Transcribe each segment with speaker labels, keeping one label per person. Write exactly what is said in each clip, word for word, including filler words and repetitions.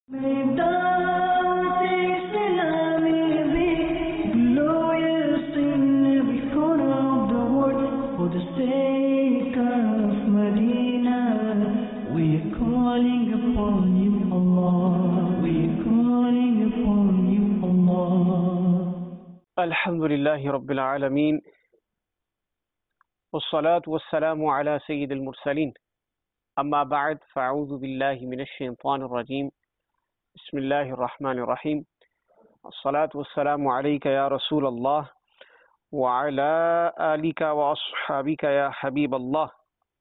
Speaker 1: Alhamdulillahi Rabbil Alameen. والصلاة والسلام على سيد المرسلين. أما بعد فأعوذ بالله من الشيطان الرجيم. بسم الله الرحمن الرحيم. الصلاة والسلام عليك يا رسول الله وعلى آلك وأصحابك يا حبيب الله.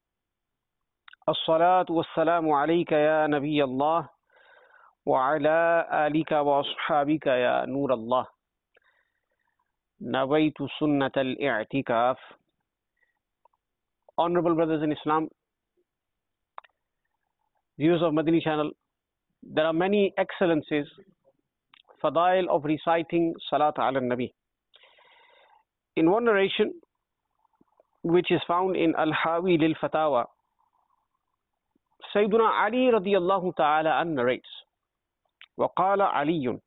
Speaker 1: الصلاة والسلام عليك يا نبي الله وعلى آلك وأصحابك يا نور الله. نويت سنة الاعتكاف. Honorable brothers in Islam, viewers of Madani channel, there are many excellences, fadail of reciting Salat ala Nabi. In one narration, which is found in Al-Hawi lil Fatawa, Sayyiduna Ali radiyallahu ta'ala an narrates, وقال علي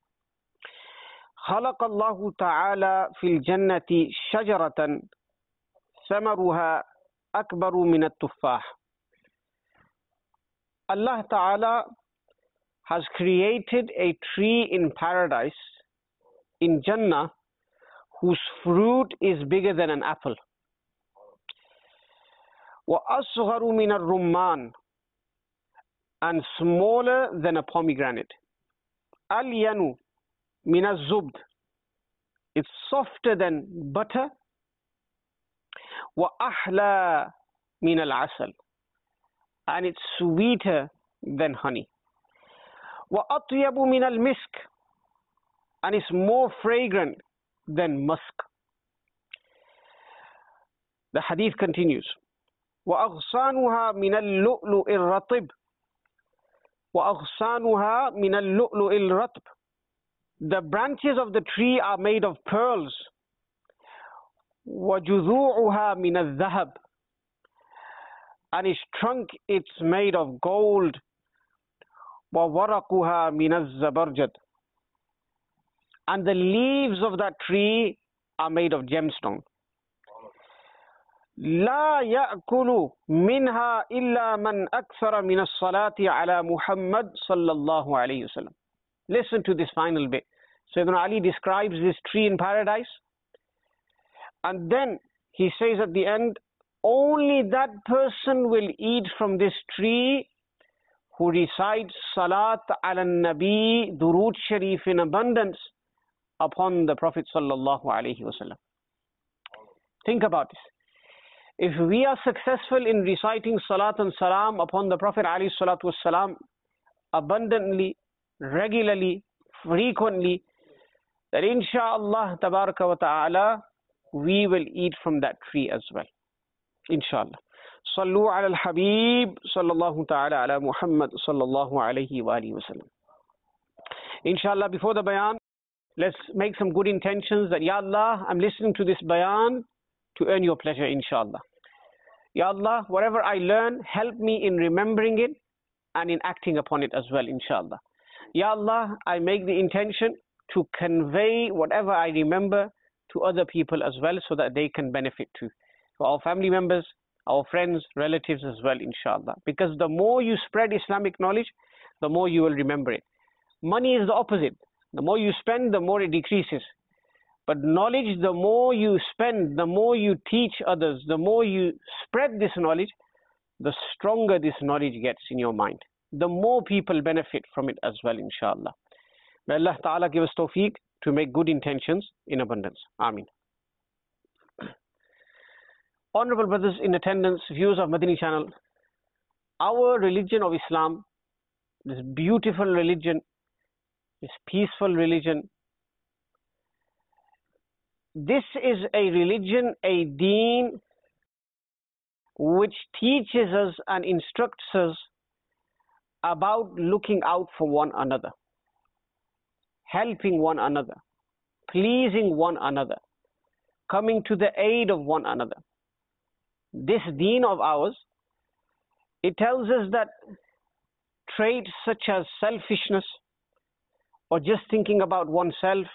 Speaker 1: خلق الله تعالى في الجنة شجرة ثمرها أكبر من التفاح. Allah Ta'ala has created a tree in paradise, in Jannah, whose fruit is bigger than an apple. وَأَصْغَرُ مِنَ الرُّمَّانِ, and smaller than a pomegranate. أَلْيَنُ مِنَ الزُّبْدِ, it's softer than butter. وَأَحْلَى مِنَ الْعَسَلِ, and it's sweeter than honey. وَأَطْيَبُ مِنَ الْمِسْكِ, and it's more fragrant than musk. The hadith continues. وَأَغْصَانُهَا مِنَ اللُّؤْلُؤِ الرَّطِبِ وَأَغْصَانُهَا مِنَ اللُّؤْلُؤِ الرَّطِبِ, the branches of the tree are made of pearls. وَجُذُوعُهَا مِنَ الذَّهَبِ, and its trunk it's made of gold. وَوَرَقُهَا مِنَ الزَّبَرْجَدِ, and the leaves of that tree are made of gemstone. لَا يَأْكُلُ مِنْهَا إِلَّا مَنْ أَكْثَرَ مِنَ الصَّلَاةِ عَلَى مُحَمَّدٍ صَلَّى اللَّهُ عَلَيْهِ وَسَلَّمَ. Listen to this final bit. Sayyidina Ali describes this tree in paradise, and then he says at the end, only that person will eat from this tree who recites Salat ala Nabi, Durood Sharif in abundance upon the Prophet sallallahu alaihi wasallam. Think about this. If we are successful in reciting Salat and Salam upon the Prophet alayhi salatu wasalam abundantly, regularly, frequently, then inshaAllah tabaraka wa ta'ala we will eat from that tree as well. Inshallah. Sallu ala al-Habib sallallahu ta'ala ala Muhammad sallallahu alayhi wa alihi wa sallam. Inshallah, before the bayan, let's make some good intentions that, Ya Allah, I'm listening to this bayan to earn your pleasure, inshallah. Ya Allah, whatever I learn, help me in remembering it and in acting upon it as well, inshallah. Ya Allah, I make the intention to convey whatever I remember to other people as well, so that they can benefit too. To our family members, our friends, relatives as well, inshallah. Because the more you spread Islamic knowledge, the more you will remember it. Money is the opposite. The more you spend, the more it decreases. But knowledge, the more you spend, the more you teach others, the more you spread this knowledge, the stronger this knowledge gets in your mind. The more people benefit from it as well, inshallah. May Allah Ta'ala give us tawfiq to make good intentions in abundance. Ameen. Honorable brothers in attendance, viewers of Madani channel, our religion of Islam, this beautiful religion, this peaceful religion, this is a religion, a deen, which teaches us and instructs us about looking out for one another, helping one another, pleasing one another, coming to the aid of one another. This deen of ours, it tells us that traits such as selfishness or just thinking about oneself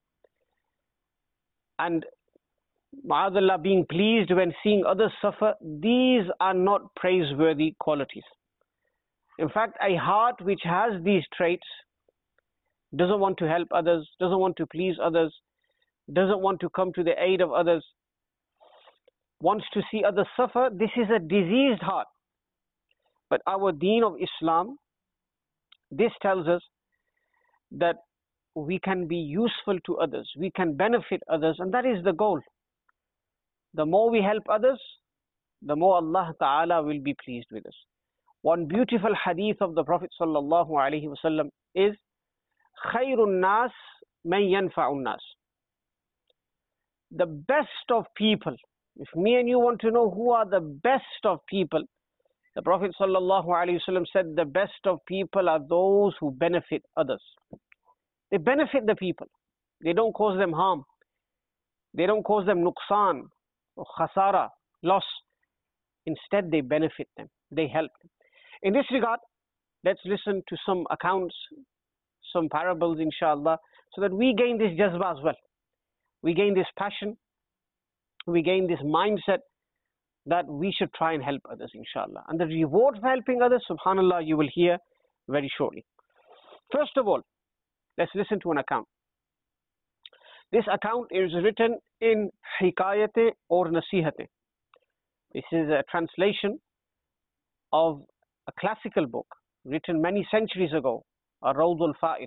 Speaker 1: and ma'adallah being pleased when seeing others suffer, these are not praiseworthy qualities. In fact, a heart which has these traits doesn't want to help others, doesn't want to please others, doesn't want to come to the aid of others, wants to see others suffer, this is a diseased heart. But our deen of Islam, this tells us that we can be useful to others, we can benefit others, and that is the goal. The more we help others, the more Allah Ta'ala will be pleased with us. One beautiful hadith of the Prophet Sallallahu Alaihi Wasallam is Khairun Nas Man Yanfa'un Nas. The best of people, if me and you want to know who are the best of people, the Prophet Sallallahu Alaihi Wasallam said the best of people are those who benefit others. They benefit the people. They don't cause them harm. They don't cause them nuqsan or khasara, loss. Instead, they benefit them. They help them. In this regard, let's listen to some accounts, some parables, inshallah, so that we gain this jazba as well. We gain this passion. We gain this mindset that we should try and help others, inshallah. And the reward for helping others, subhanallah, you will hear very shortly. First of all, let's listen to an account. This account is written in Hikayate or Nasihate. This is a translation of a classical book written many centuries ago, Ar-Rawd al-Fa'iq.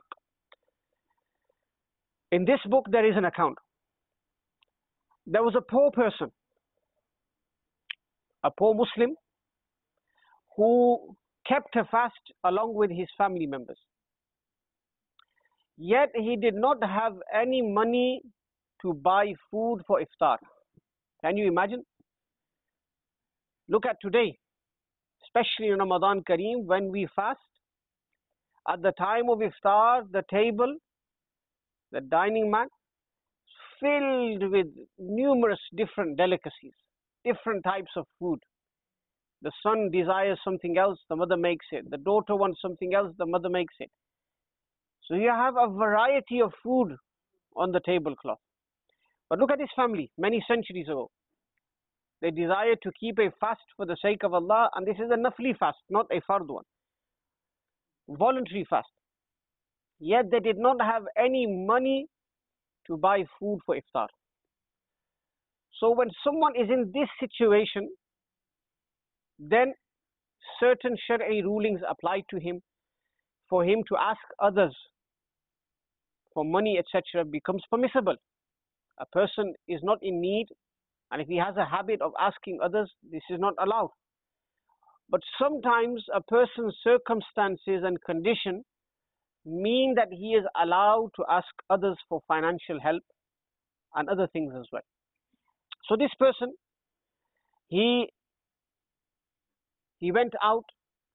Speaker 1: In this book, there is an account. There was a poor person, a poor Muslim, who kept a fast along with his family members. Yet he did not have any money to buy food for iftar. Can you imagine? Look at today, especially in Ramadan Kareem, when we fast, at the time of iftar, the table, the dining mat, filled with numerous different delicacies, different types of food. The son desires something else, the mother makes it. The daughter wants something else, the mother makes it. So you have a variety of food on the tablecloth. But look at this family, many centuries ago. They desired to keep a fast for the sake of Allah, and this is a nafli fast, not a fard one. Voluntary fast. Yet they did not have any money to buy food for iftar. So when someone is in this situation, then certain Shari'i rulings apply to him. For him to ask others for money, et cetera, becomes permissible. A person is not in need, and if he has a habit of asking others, this is not allowed. But sometimes a person's circumstances and condition mean that he is allowed to ask others for financial help and other things as well. So this person, he he went out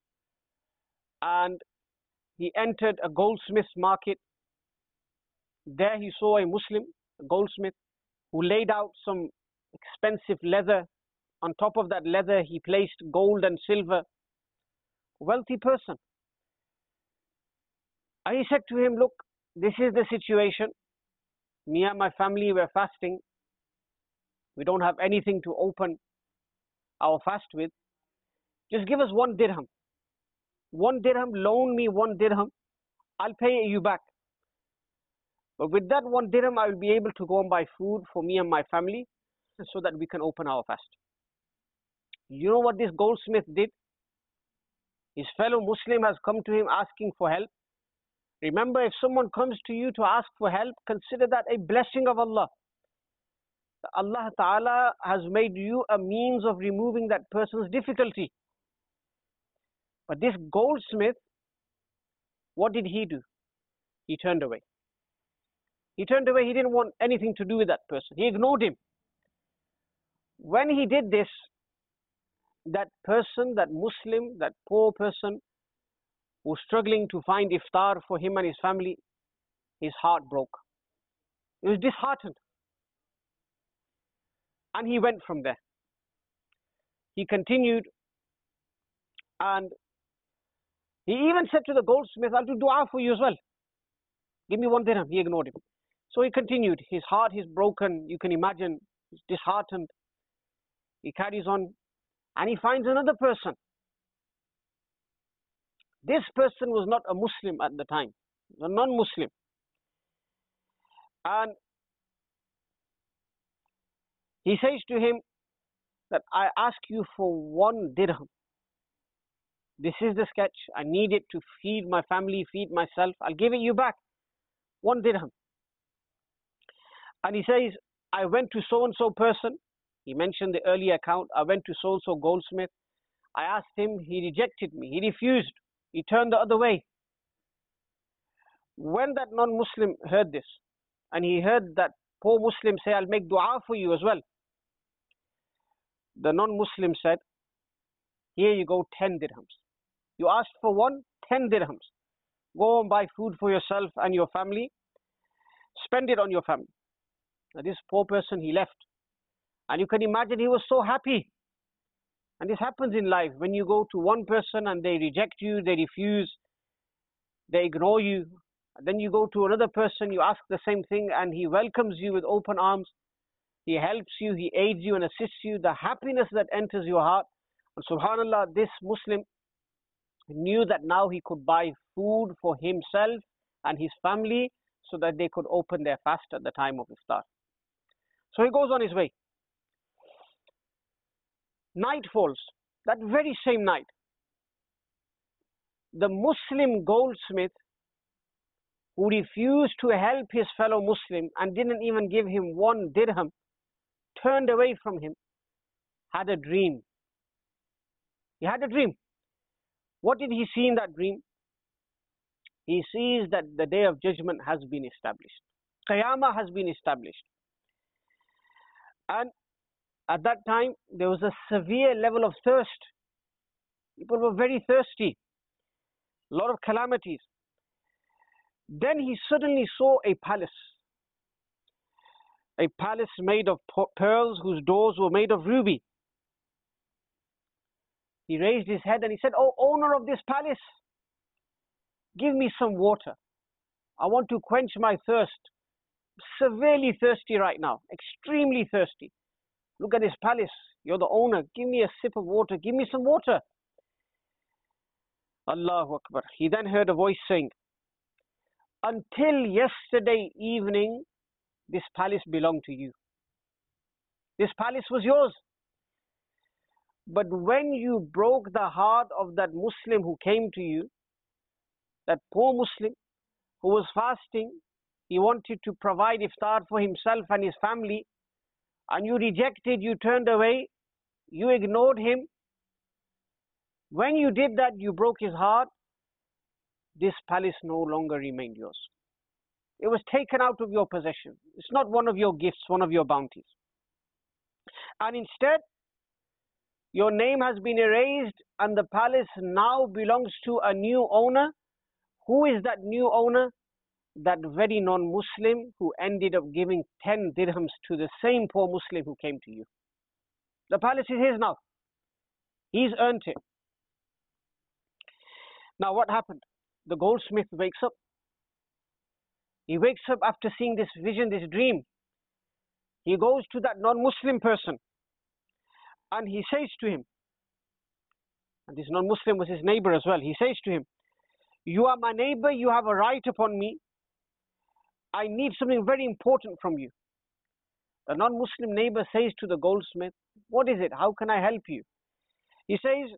Speaker 1: and he entered a goldsmith's market. There he saw a Muslim, a goldsmith, who laid out some expensive leather. On top of that leather, he placed gold and silver. Wealthy person. And he said to him, look, this is the situation. Me and my family were fasting. We don't have anything to open our fast with. Just give us one dirham. One dirham, loan me one dirham. I'll pay you back. But with that one dirham, I will be able to go and buy food for me and my family so that we can open our fast. You know what this goldsmith did? His fellow Muslim has come to him asking for help. Remember, if someone comes to you to ask for help, consider that a blessing of Allah. Allah Ta'ala has made you a means of removing that person's difficulty. But this goldsmith, what did he do? He turned away. He turned away. He didn't want anything to do with that person. He ignored him. When he did this, that person, that Muslim, that poor person who was struggling to find iftar for him and his family, his heart broke. He was disheartened. And he went from there. He continued, and He even said to the goldsmith, I'll do dua for you as well. Give me one dirham. He ignored him. So he continued. His heart is broken. You can imagine. He's disheartened. He carries on and he finds another person. This person was not a Muslim at the time, a non-Muslim. And he says to him that I ask you for one dirham. This is the sketch. I need it to feed my family, feed myself. I'll give it you back. One dirham. And he says, I went to so-and-so person. He mentioned the earlier account. I went to so-and-so goldsmith. I asked him. He rejected me. He refused. He turned the other way. When that non-Muslim heard this, and he heard that poor Muslim say, I'll make dua for you as well. The non-Muslim said, here you go, ten dirhams. You asked for one, ten dirhams. Go and buy food for yourself and your family. Spend it on your family. Now this poor person, he left. And you can imagine he was so happy. And this happens in life. When you go to one person and they reject you, they refuse, they ignore you. And then you go to another person, you ask the same thing, and he welcomes you with open arms. He helps you, he aids you and assists you. The happiness that enters your heart. And subhanallah, this Muslim knew that now he could buy food for himself and his family so that they could open their fast at the time of iftar. So he goes on his way. Night falls. That very same night, the Muslim goldsmith who refused to help his fellow Muslim and didn't even give him one dirham, turned away from him, had a dream. He had a dream. What did he see in that dream? He sees that the day of judgment has been established. Qiyamah has been established. And at that time, there was a severe level of thirst. People were very thirsty. A lot of calamities. Then he suddenly saw a palace. A palace made of pearls whose doors were made of ruby. He raised his head and he said, "Oh, owner of this palace, give me some water. I want to quench my thirst. Severely thirsty right now, extremely thirsty. Look at this palace. You're the owner. Give me a sip of water. Give me some water." Allahu Akbar. He then heard a voice saying, "Until yesterday evening, this palace belonged to you. This palace was yours. But when you broke the heart of that Muslim who came to you, that poor Muslim who was fasting, he wanted to provide iftar for himself and his family, and you rejected, you turned away, you ignored him. When you did that, you broke his heart. This palace no longer remained yours. It was taken out of your possession. It's not one of your gifts, one of your bounties. And instead, your name has been erased and the palace now belongs to a new owner. Who is that new owner? That very non-Muslim who ended up giving ten dirhams to the same poor Muslim who came to you. The palace is his now. He's earned it. Now what happened? The goldsmith wakes up. He wakes up after seeing this vision, this dream. He goes to that non-Muslim person and he says to him, and this non-Muslim was his neighbor as well, he says to him, "You are my neighbor, you have a right upon me. I need something very important from you." The non-Muslim neighbor says to the goldsmith, "What is it? How can I help you?" He says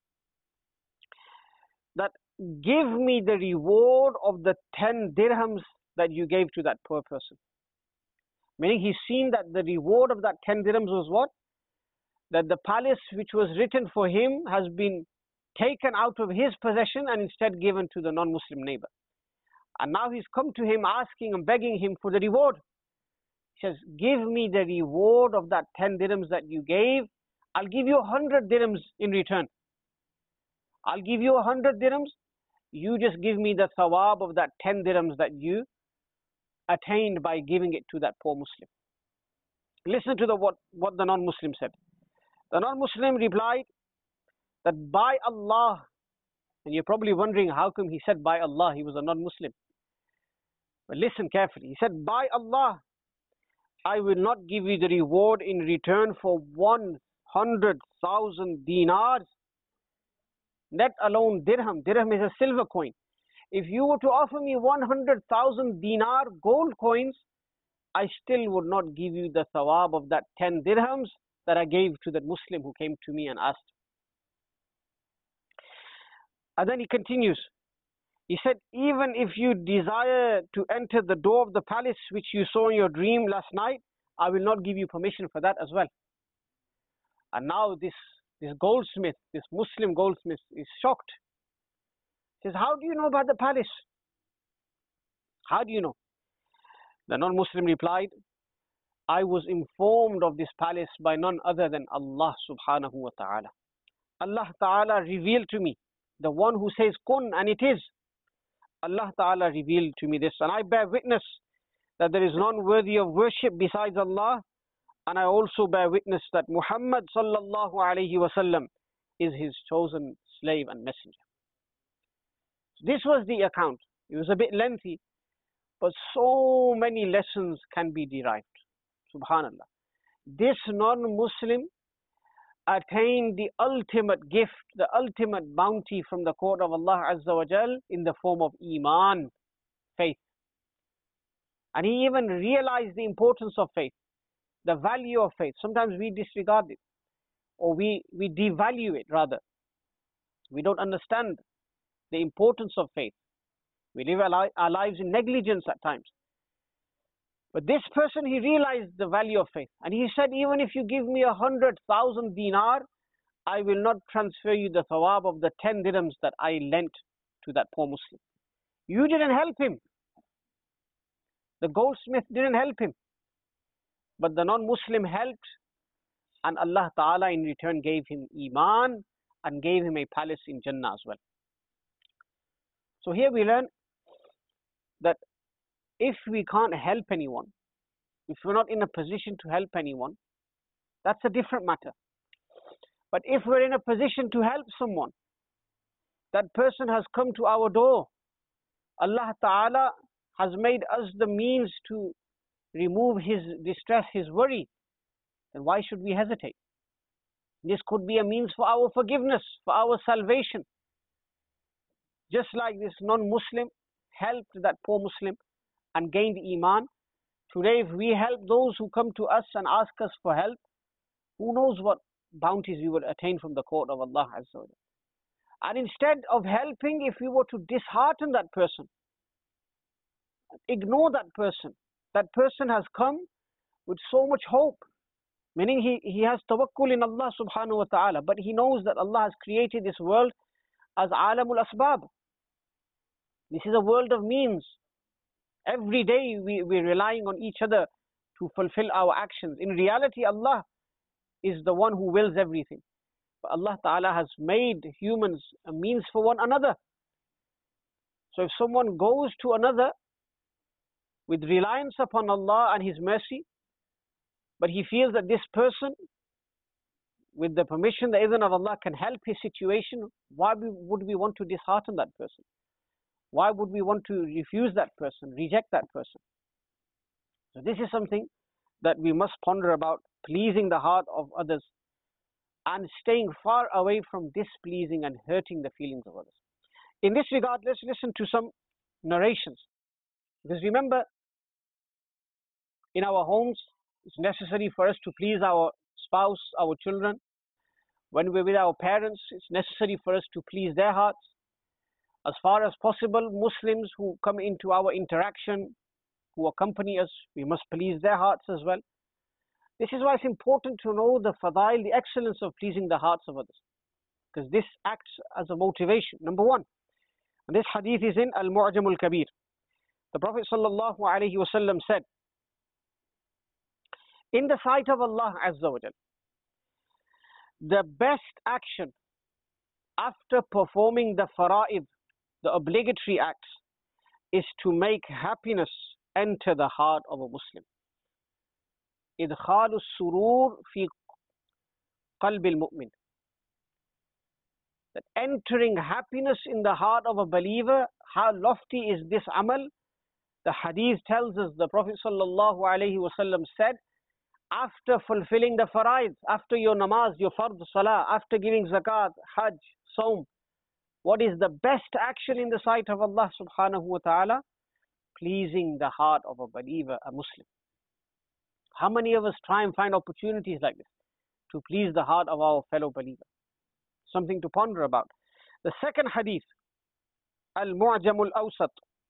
Speaker 1: that, "Give me the reward of the ten dirhams that you gave to that poor person." Meaning he's seen that the reward of that ten dirhams was what? That the palace which was written for him has been taken out of his possession and instead given to the non-Muslim neighbor. And now he's come to him asking and begging him for the reward. He says, "Give me the reward of that ten dirhams that you gave. I'll give you a hundred dirhams in return. I'll give you a hundred dirhams. You just give me the thawab of that ten dirhams that you attained by giving it to that poor Muslim." Listen to the what, what the non-Muslim said. The non-Muslim replied that, "By Allah, And you're probably wondering how come he said by Allah, he was a non-Muslim. But listen carefully. He said, by Allah, I will not give you the reward in return for one hundred thousand dinars, let alone dirham. Dirham is a silver coin. If you were to offer me one hundred thousand dinar gold coins, I still would not give you the thawab of that ten dirhams that I gave to that Muslim who came to me and asked. And then he continues. He said, even if you desire to enter the door of the palace which you saw in your dream last night, I will not give you permission for that as well. And now this, this goldsmith, this Muslim goldsmith is shocked. He says, how do you know about the palace? How do you know? The non-Muslim replied, I was informed of this palace by none other than Allah subhanahu wa ta'ala. Allah ta'ala revealed to me, the one who says kun, and it is. Allah ta'ala revealed to me this, and I bear witness that there is none worthy of worship besides Allah, and I also bear witness that Muhammad sallallahu alayhi wasallam is his chosen slave and messenger. This was the account. It was a bit lengthy, but so many lessons can be derived. Subhanallah. This non-Muslim attained the ultimate gift, the ultimate bounty from the court of Allah Azza wa Jal in the form of Iman, faith. And he even realized the importance of faith, the value of faith. Sometimes we disregard it, or we, we devalue it rather. We don't understand the importance of faith. We live our, li our lives in negligence at times. But this person, he realized the value of faith. And he said, even if you give me a hundred thousand dinar, I will not transfer you the thawab of the ten dirhams that I lent to that poor Muslim. You didn't help him. The goldsmith didn't help him. But the non-Muslim helped. And Allah Ta'ala in return gave him Iman and gave him a palace in Jannah as well. So here we learn that if we can't help anyone, if we're not in a position to help anyone, that's a different matter. But if we're in a position to help someone, that person has come to our door, Allah Ta'ala has made us the means to remove his distress, his worry, then why should we hesitate? This could be a means for our forgiveness, for our salvation. Just like this non-Muslim helped that poor Muslim and gained Iman, today if we help those who come to us and ask us for help, who knows what bounties we will attain from the court of Allah Azza wa Jalla. And instead of helping, if we were to dishearten that person, ignore that person, that person has come with so much hope, meaning he, he has tawakkul in Allah subhanahu wa ta'ala, but he knows that Allah has created this world as alamul asbab. This is a world of means. Every day we, we're relying on each other to fulfill our actions. In reality, Allah is the one who wills everything. But Allah Ta'ala has made humans a means for one another. So if someone goes to another with reliance upon Allah and His mercy, but he feels that this person, with the permission, the idhn of Allah, can help his situation, why would we want to dishearten that person? Why would we want to refuse that person, reject that person? So this is something that we must ponder about, pleasing the heart of others and staying far away from displeasing and hurting the feelings of others. In this regard, let's listen to some narrations. Because remember, in our homes, it's necessary for us to please our spouse, our children. When we're with our parents, it's necessary for us to please their hearts. As far as possible, Muslims who come into our interaction, who accompany us, we must please their hearts as well. This is why it's important to know the fadail, the excellence of pleasing the hearts of others. Because this acts as a motivation. Number one, and this hadith is in Al-Mu'jam Al-Kabir. The Prophet sallallahu alaihi wasallam said, in the sight of Allah Azza wa Jal, the best action after performing the fara'id, the obligatory acts, is to make happiness enter the heart of a Muslim. إدخال السرور في قلب المؤمن. that entering happiness in the heart of a believer, how lofty is this amal? The hadith tells us, the Prophet sallallahu alaihi wasallam said, after fulfilling the faraids, after your namaz, your fard salah, after giving zakat, hajj, saum, what is the best action in the sight of Allah subhanahu wa ta'ala? Pleasing the heart of a believer, a Muslim. How many of us try and find opportunities like this to please the heart of our fellow believer? Something to ponder about. The second hadith, Al-Mu'jam al-Awsat.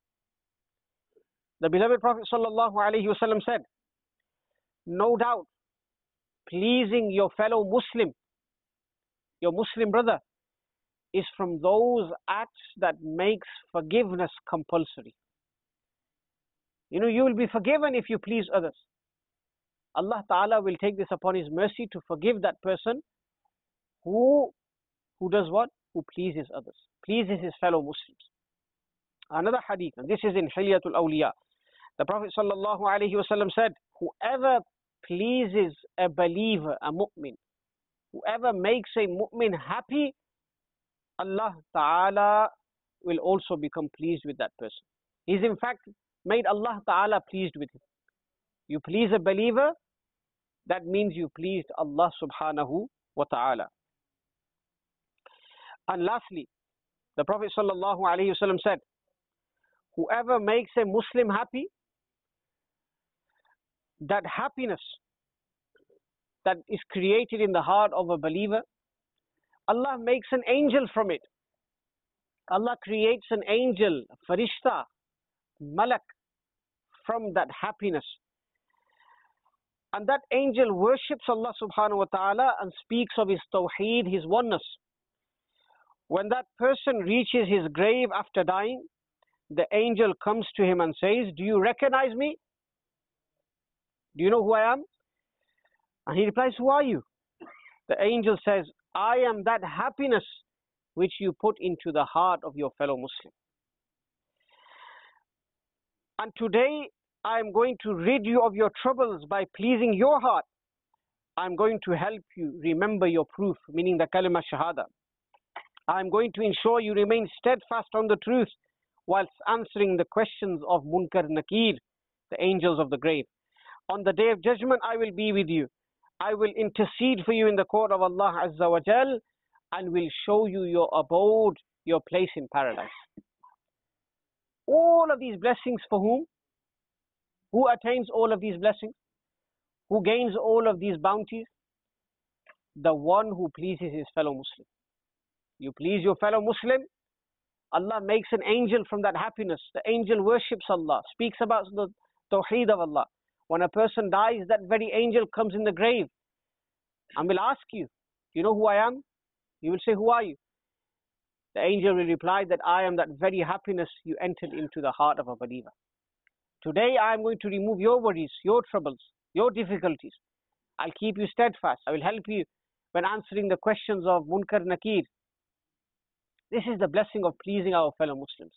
Speaker 1: The beloved Prophet sallallahu alaihi wasallam said, no doubt, pleasing your fellow Muslim, your Muslim brother, is from those acts that makes forgiveness compulsory. You know, you will be forgiven if you please others. Allah Ta'ala will take this upon His mercy to forgive that person who, who does what? Who pleases others, pleases his fellow Muslims. Another hadith, and this is in Hilyatul Awliya. The Prophet sallallahu alaihi wasallam said, whoever pleases a believer, a mu'min, whoever makes a mu'min happy, Allah Ta'ala will also become pleased with that person. He's in fact made Allah Ta'ala pleased with him. You please a believer, that means you pleased Allah Subhanahu wa Ta'ala. And lastly, the Prophet sallallahu alaihi wasallam said, whoever makes a Muslim happy, that happiness that is created in the heart of a believer, Allah makes an angel from it. Allah creates an angel, a farishta, malak, from that happiness. And that angel worships Allah subhanahu wa ta'ala and speaks of His tawheed, His oneness. When that person reaches his grave after dying, the angel comes to him and says, do you recognize me? Do you know who I am? And he replies, who are you? The angel says, I am that happiness which you put into the heart of your fellow Muslim. And today I am going to rid you of your troubles by pleasing your heart. I am going to help you remember your proof, meaning the kalima shahada. I am going to ensure you remain steadfast on the truth whilst answering the questions of Munkar Nakir, the angels of the grave. On the day of judgment, I will be with you. I will intercede for you in the court of Allah Azza wa Jal and will show you your abode, your place in paradise. All of these blessings for whom? Who attains all of these blessings? Who gains all of these bounties? The one who pleases his fellow Muslim. You please your fellow Muslim, Allah makes an angel from that happiness. The angel worships Allah, speaks about the tawheed of Allah. When a person dies, that very angel comes in the grave and will ask you, do you know who I am? You will say, who are you? The angel will reply that I am that very happiness you entered into the heart of a believer. Today I am going to remove your worries, your troubles, your difficulties. I'll keep you steadfast. I will help you when answering the questions of Munkar Nakir. This is the blessing of pleasing our fellow Muslims.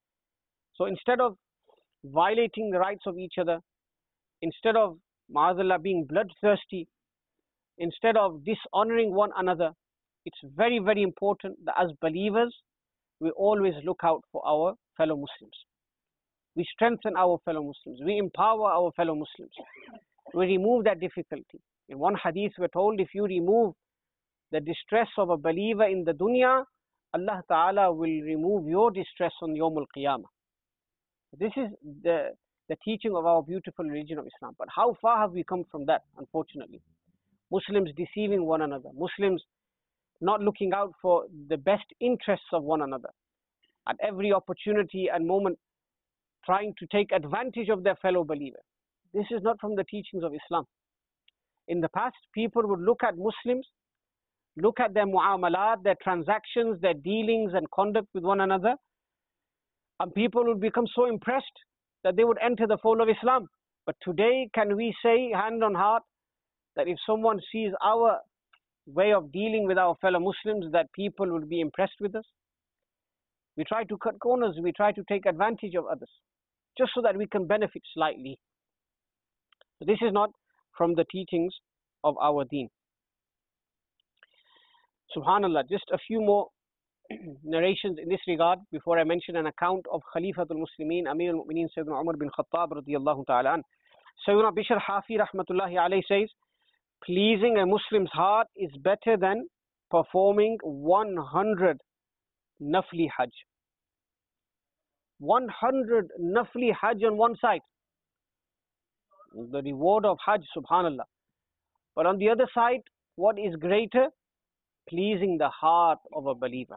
Speaker 1: So instead of violating the rights of each other, instead of, ma'azallah, being bloodthirsty, instead of dishonoring one another, it's very, very important that as believers, we always look out for our fellow Muslims. We strengthen our fellow Muslims. We empower our fellow Muslims. We remove that difficulty. In one hadith, we're told if you remove the distress of a believer in the dunya, Allah Ta'ala will remove your distress on Yawmul Qiyamah. This is the, the teaching of our beautiful religion of Islam. But how far have we come from that, unfortunately? Muslims deceiving one another. Muslims not looking out for the best interests of one another. At every opportunity and moment, trying to take advantage of their fellow believer. This is not from the teachings of Islam. In the past, people would look at Muslims, look at their mu'amalat, their transactions, their dealings and conduct with one another, and people would become so impressed that they would enter the fold of Islam. But today, can we say, hand on heart, that if someone sees our way of dealing with our fellow Muslims, that people would be impressed with us? We try to cut corners, we try to take advantage of others, just so that we can benefit slightly. So this is not from the teachings of our deen. Subhanallah, just a few more narrations in this regard before I mention an account of Khalifatul Muslimin, Amir al-Mu'mineen Sayyidina Umar bin Khattab radiyallahu ta'ala an. Sayyidina Bishr Hafi rahmatullahi alayhi says, pleasing a Muslim's heart is better than performing one hundred nafli hajj. one hundred nafli hajj on one side. The reward of hajj, subhanallah. But on the other side, what is greater? Pleasing the heart of a believer.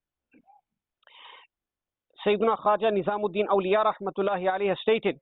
Speaker 1: Sayyidina Khaja Nizamuddin Awliya rahmatullahi alayhi has stated,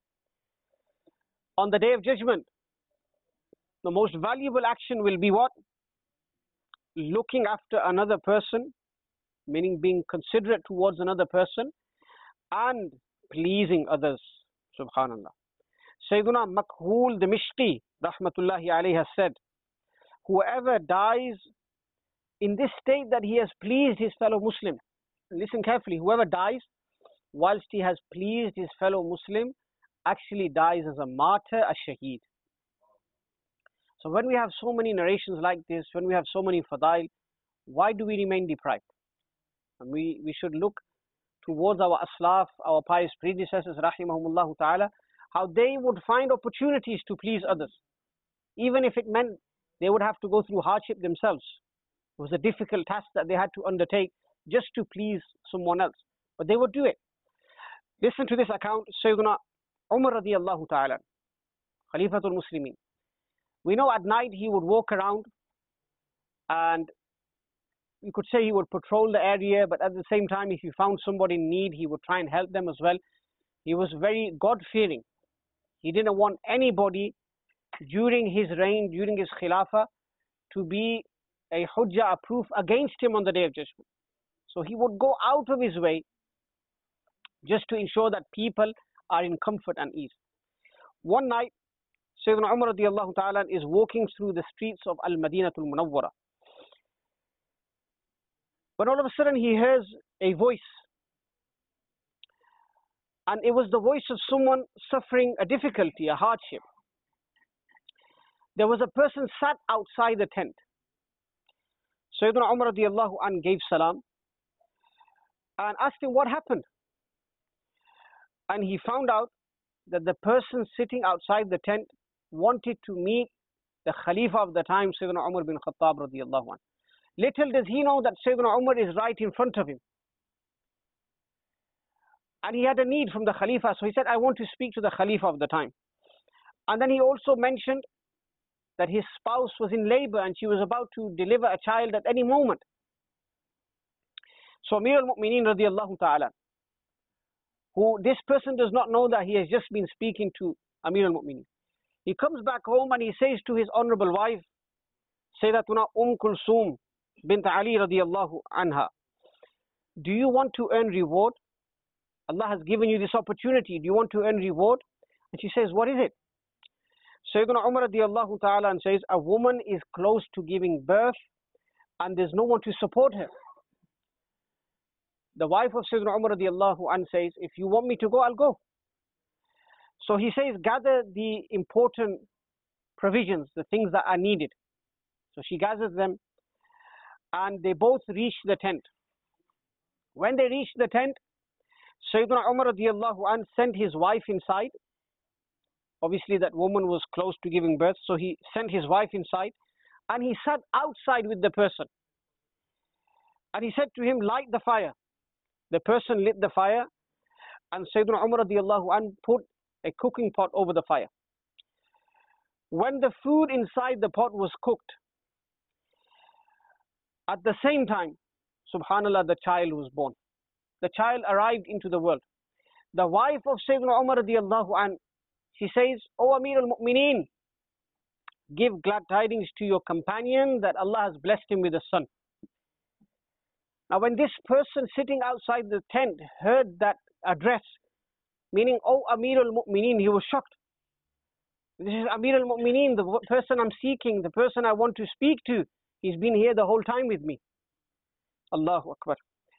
Speaker 1: on the day of judgment, the most valuable action will be what? Looking after another person, meaning being considerate towards another person, and pleasing others, subhanallah. Sayyidina Makhul Dimishqi rahmatullahi alayhi has said, whoever dies in this state that he has pleased his fellow Muslim, listen carefully, whoever dies whilst he has pleased his fellow Muslim actually dies as a martyr, a shaheed. So when we have so many narrations like this, when we have so many fadail, why do we remain deprived? And we, we should look towards our aslaf, our pious predecessors, rahimahumullah ta'ala, how they would find opportunities to please others. Even if it meant they would have to go through hardship themselves. It was a difficult task that they had to undertake just to please someone else. But they would do it. Listen to this account, Sayyidina Umar radiyallahu ta'ala, Khalifatul Muslimin. We know at night he would walk around and you could say he would patrol the area, but at the same time, if he found somebody in need, he would try and help them as well. He was very God-fearing. He didn't want anybody during his reign, during his khilafah, to be a hujjah, a proof against him on the Day of Judgment. So he would go out of his way just to ensure that people are in comfort and ease. One night, Sayyidina Umar radiyallahu ta'ala is walking through the streets of Al-Madinatul Munawwara. But all of a sudden he hears a voice. And it was the voice of someone suffering a difficulty, a hardship. There was a person sat outside the tent. Sayyidina Umar radiyallahu an gave salam and asked him what happened. And he found out that the person sitting outside the tent wanted to meet the Khalifa of the time, Sayyidina Umar bin Khattab radiyallahu an. Little does he know that Sayyidina Umar is right in front of him. And he had a need from the Khalifa, so he said, I want to speak to the Khalifa of the time. And then he also mentioned that his spouse was in labor and she was about to deliver a child at any moment. So Amir al-Mu'mineen radiyallahu ta'ala, who this person does not know that he has just been speaking to Amir al-Mu'mineen. He comes back home and he says to his honorable wife, Sayyidatuna Umm Kulsum bint Ali radiyallahu anha, do you want to earn reward? Allah has given you this opportunity. Do you want to earn reward? And she says, what is it? Sayyidina Umar radiyallahu ta'ala and says, a woman is close to giving birth and there's no one to support her. The wife of Sayyidina Umar radiyallahu an says, if you want me to go, I'll go. So he says, gather the important provisions, the things that are needed. So she gathers them and they both reach the tent. When they reach the tent, Sayyidina Umar radiyallahu an sent his wife inside. Obviously that woman was close to giving birth, so he sent his wife inside and he sat outside with the person. And he said to him, light the fire. The person lit the fire and Sayyidina Umar radiyallahu an put a cooking pot over the fire. When the food inside the pot was cooked, at the same time, subhanallah, the child was born. The child arrived into the world. The wife of Sayyidina Umar radiyallahu an, she says, O Amir al-Mu'mineen, give glad tidings to your companion that Allah has blessed him with a son. Now when this person sitting outside the tent heard that address, meaning, O Amir al-Mu'mineen, he was shocked. This is Amir al-Mu'mineen, the person I'm seeking, the person I want to speak to. He's been here the whole time with me. Allahu Akbar.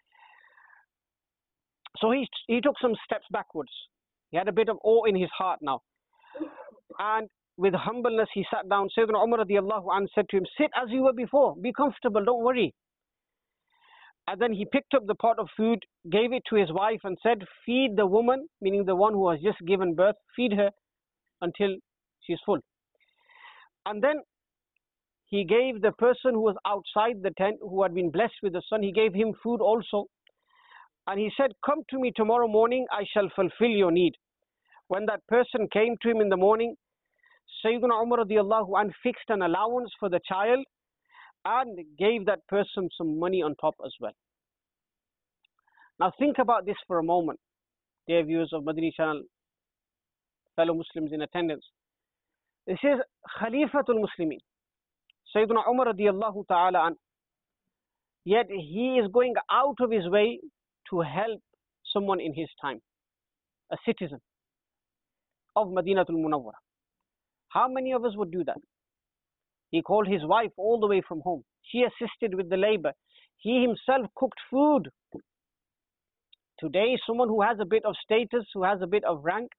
Speaker 1: So he, he took some steps backwards. He had a bit of awe in his heart now. And with humbleness, he sat down. Sayyidina Umar radiyallahu an said to him, sit as you were before. Be comfortable, don't worry. And then he picked up the pot of food, gave it to his wife and said, feed the woman, meaning the one who has just given birth, feed her until she's full. And then he gave the person who was outside the tent, who had been blessed with the son, he gave him food also. And he said, come to me tomorrow morning, I shall fulfill your need. When that person came to him in the morning, Sayyidina Umar radiallahu anh fixed an allowance for the child and gave that person some money on top as well. Now think about this for a moment, dear viewers of Madani Channel, fellow Muslims in attendance. This is Khalifatul Muslimin, Sayyidina Umar radiallahu ta'ala an. Yet he is going out of his way to help someone in his time, a citizen of Madinatul Munawwara. How many of us would do that? He called his wife all the way from home. She assisted with the labor. He himself cooked food. Today, someone who has a bit of status, who has a bit of rank,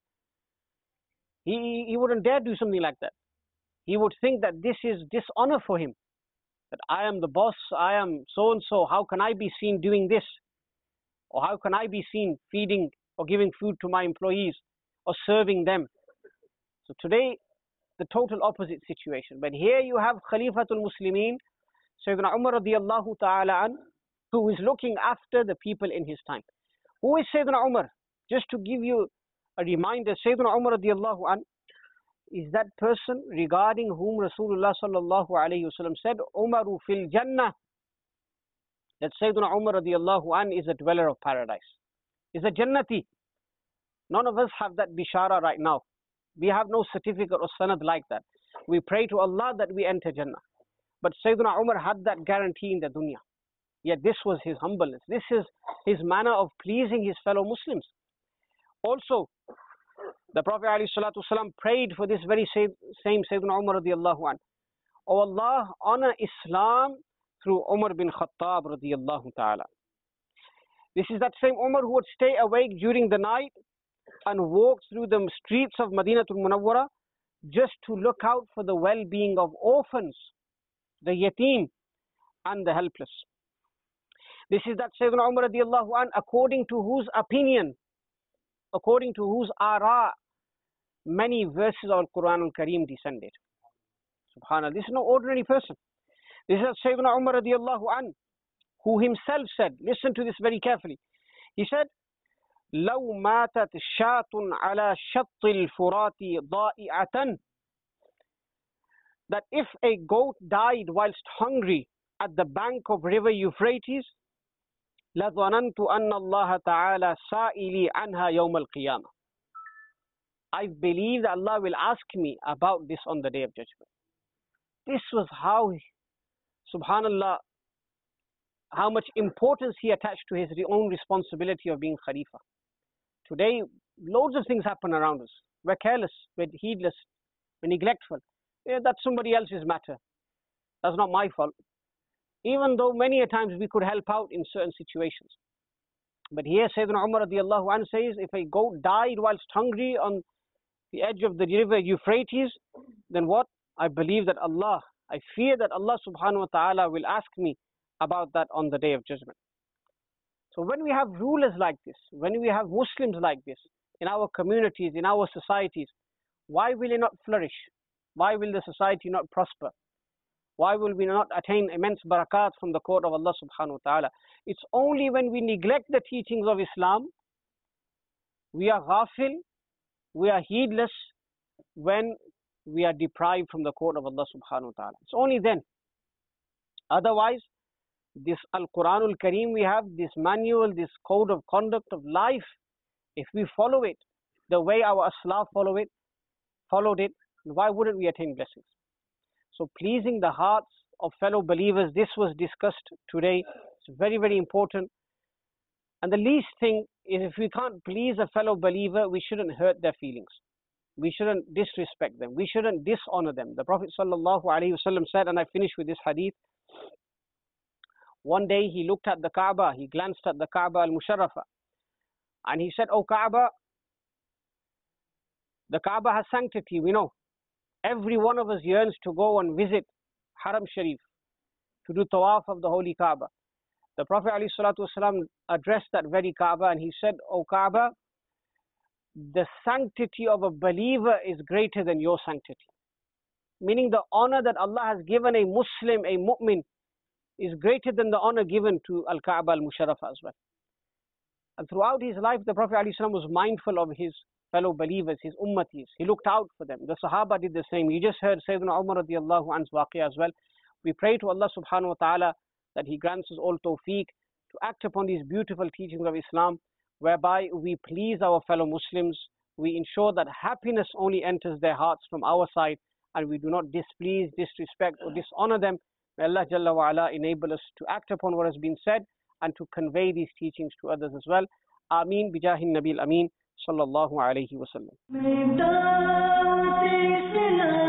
Speaker 1: he, he wouldn't dare do something like that. He would think that this is dishonor for him. That I am the boss, I am so-and-so, how can I be seen doing this? Or how can I be seen feeding or giving food to my employees or serving them? So today, the total opposite situation. But here you have Khalifatul Muslimin, Sayyidina Umar radiallahu ta'ala an, who is looking after the people in his time. Who is Sayyidina Umar? Just to give you a reminder, Sayyidina Umar radiallahu an is that person regarding whom Rasulullah sallallahu alayhi wasallam said, Umaru fil Jannah. That Sayyidina Umar radiallahu an is a dweller of paradise. Is a Jannati. None of us have that bishara right now. We have no certificate or sanad like that. We pray to Allah that we enter Jannah. But Sayyidina Umar had that guarantee in the dunya. Yet this was his humbleness. This is his manner of pleasing his fellow Muslims. Also, the Prophet ﷺ prayed for this very same, same Sayyidina Umar radiallahu anh. Oh Allah, honor Islam through Umar bin Khattab radiallahu ta'ala. This is that same Umar who would stay awake during the night and walk through the streets of Madinatul Munawwara just to look out for the well-being of orphans, the yatim and the helpless. This is that Sayyidina Umar radiallahu anh, according to whose opinion, according to whose ara, many verses of Quran al-Kareem descended. Subhanallah, this is no ordinary person. This is Sayyidina Umar radiallahu anh, who himself said, listen to this very carefully. He said, لو ماتت شاة على شط الفرات ضائعة, that if a goat died whilst hungry at the bank of river Euphrates, لظننت أن الله تعالى سائلي عنها يوم القيامة. I believe that Allah will ask me about this on the day of judgment. This was how, subhanallah, how much importance he attached to his own responsibility of being Khalifa. Today, loads of things happen around us. We're careless, we're heedless, we're neglectful. Yeah, that's somebody else's matter. That's not my fault. Even though many a times we could help out in certain situations. But here Sayyidina Umar radiallahu anhu says, if a goat died whilst hungry on the edge of the river Euphrates, then what? I believe that Allah, I fear that Allah subhanahu wa ta'ala will ask me about that on the day of judgment. So when we have rulers like this, when we have Muslims like this, in our communities, in our societies, why will it not flourish? Why will the society not prosper? Why will we not attain immense barakat from the court of Allah subhanahu wa ta'ala? It's only when we neglect the teachings of Islam, we are ghafil, we are heedless, when we are deprived from the court of Allah subhanahu wa ta'ala. It's only then. Otherwise, this Al-Quran al-Kareem we have, this manual, this code of conduct of life, if we follow it the way our Aslaf follow it, followed it, why wouldn't we attain blessings? So pleasing the hearts of fellow believers, this was discussed today. It's very, very important. And the least thing is, if we can't please a fellow believer, we shouldn't hurt their feelings. We shouldn't disrespect them. We shouldn't dishonor them. The Prophet sallallahu alaihi wasallam said, and I finish with this hadith, one day he looked at the Kaaba, he glanced at the Kaaba al-Musharrafa, and he said, "Oh Kaaba, the Kaaba has sanctity, we know. Every one of us yearns to go and visit Haram Sharif, to do tawaf of the Holy Kaaba. The Prophet ﷺ addressed that very Kaaba and he said, O Kaaba, the sanctity of a believer is greater than your sanctity. Meaning the honor that Allah has given a Muslim, a mu'min, is greater than the honor given to Al-Kaaba al-Musharrafa as well. And throughout his life, the Prophet ﷺ was mindful of his fellow believers, his ummatis. He looked out for them. The Sahaba did the same. You just heard Sayyidina Umar radiallahu anhu's waqi as well. We pray to Allah subhanahu wa ta'ala that He grants us all tawfiq to act upon these beautiful teachings of Islam, whereby we please our fellow Muslims, we ensure that happiness only enters their hearts from our side, and we do not displease, disrespect or dishonor them. May Allah Jalla wa Ala enable us to act upon what has been said and to convey these teachings to others as well. Ameen bijahin Nabil Ameen sallallahu alayhi wa sallam.